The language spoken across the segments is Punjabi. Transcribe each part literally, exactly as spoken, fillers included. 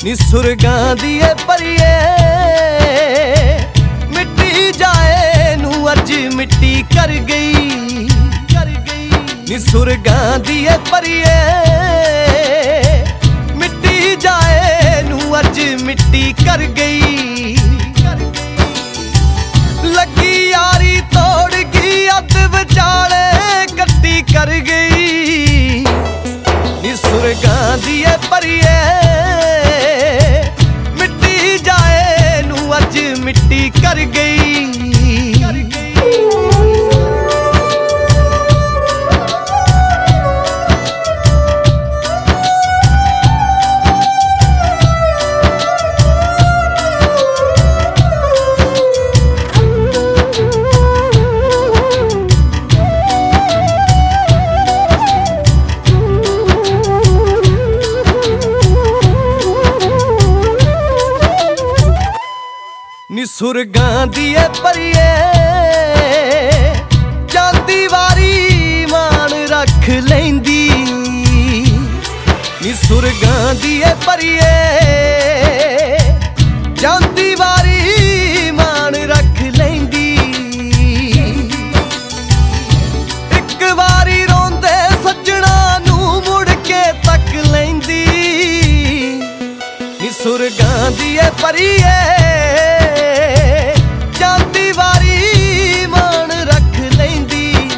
ਨੀ ਸੁਰਗਾਂ ਦੀ ਏ ਪਰੀਏ ਮਿੱਟੀ ਜਾਏ ਨੂੰ ਅੱਜ ਮਿੱਟੀ ਕਰ ਗਈ ਕਰ ਗਈ ਨੀ ਸੁਰਗਾਂ ਦੀ ਏ ਪਰੀਏ ਮਿੱਟੀ ਜਾਏ ਨੂੰ ਅੱਜ ਮਿੱਟੀ ਕਰ ਗਈ ਲੱਗੀ ਯਾਰੀ ਤੋੜ ਗਈ ਅੱਧ ਵਿਚਾਲੇ ਕੱਟੀ ਕਰ ਗਈ ਨੀ ਸੁਰਗਾਂ ਦੀ ਏ ਪਰੀਏ ਮਿੱਟੀ ਜਾਏ ਨੂੰ ਅੱਜ ਮਿੱਟੀ ਕਰ ਗਈ ਨੀ ਸੁਰਗਾਂ ਦੀ ਏ ਪਰੀਏ ਜਾਂਦੀ ਵਾਰੀ ਮਾਣ ਰੱਖ ਲੈਂਦੀ ਨੀ ਸੁਰਗਾਂ ਦੀ ਏ ਪਰੀਏ ਜਾਂਦੀ ਵਾਰੀ ਮਾਣ ਰੱਖ ਲੈਂਦੀ ਇੱਕ ਵਾਰੀ ਰੋਂਦੇ ਸੱਜਣਾ ਨੂੰ ਮੁੜ ਕੇ ਤੱਕ ਲੈਂਦੀ ਨੀ ਸੁਰਗਾਂ ਦੀ ਏ ਪਰੀਏ ਜਾਂਦੀ ਵਾਰੀ ਮਾਣ ਰੱਖ ਲੈਂਦੀ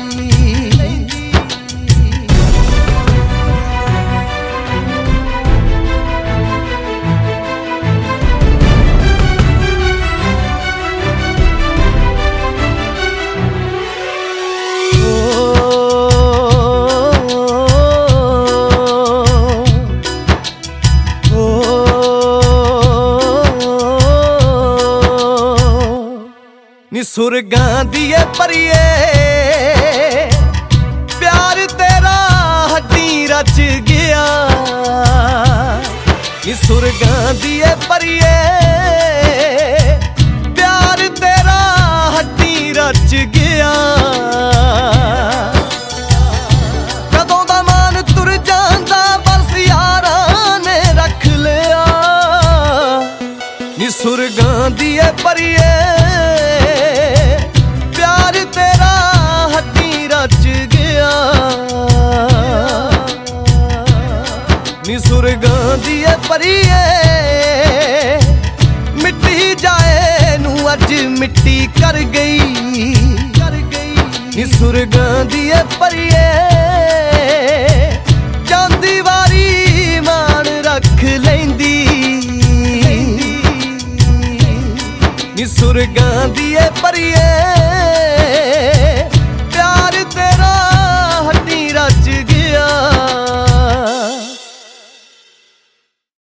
ਨੀ ਸੁਰਗਾਂ ਦੀ ਏ ਪਰੀਏ ਪਿਆਰ ਤੇਰਾ ਹੱਡੀ ਰਚ ਗਿਆ ਨੀ ਸੁਰਗਾਂ ਦੀ ਏ ਪਰੀਏ ਪਿਆਰ ਤੇਰਾ ਹੱਡੀ ਰਚ ਗਿਆ ਕਦੋਂ ਦਾ ਮਾਨ ਤੁਰ ਜਾਂਦਾ ਬਸ ਯਾਰਾਂ ਨੇ ਰੱਖ ਲਿਆ ਨੀ ਸੁਰਗਾਂ ਦੀ ਏ ਪਰੀਏ ਨੀ ਸੁਰਗਾਂ ਦੀ ਏ ਪਰੀਏ ਮਿੱਟੀ ਜਾਏ ਨੂੰ ਅੱਜ ਮਿੱਟੀ ਕਰ ਗਈ ਕਰ ਗਈ ਨੀ ਸੁਰਗਾਂ ਦੀ ਏ ਪਰੀਏ ਜਾਂਦੀ ਵਾਰੀ ਮਾਣ ਰੱਖ ਲੈਂਦੀ ਨੀ ਸੁਰਗਾਂ ਦੀ ਏ ਪਰੀਏ